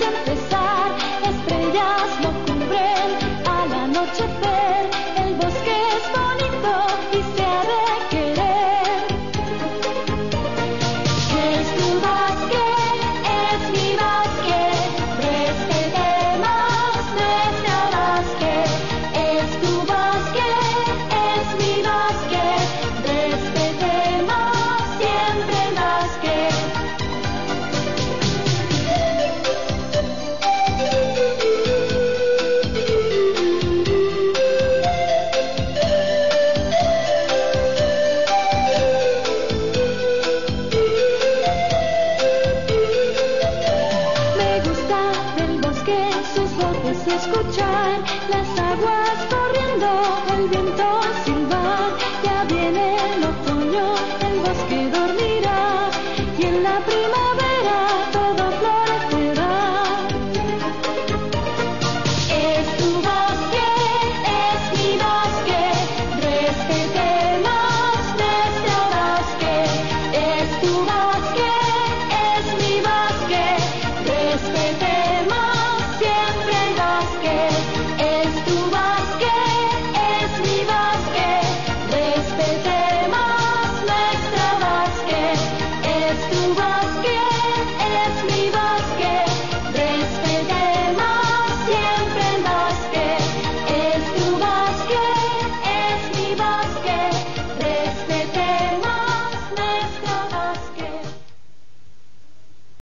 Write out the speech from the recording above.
empezar, estrellas lo cubren al anochecer. El bosque es bonito y se ha de querer. Es tu bosque, es mi bosque, respetemos nuestro bosque. Es tu bosque, es mi bosque, respetemos siempre el bosque. Me gusta del bosque sus voces escuchar, las aguas corriendo, el viento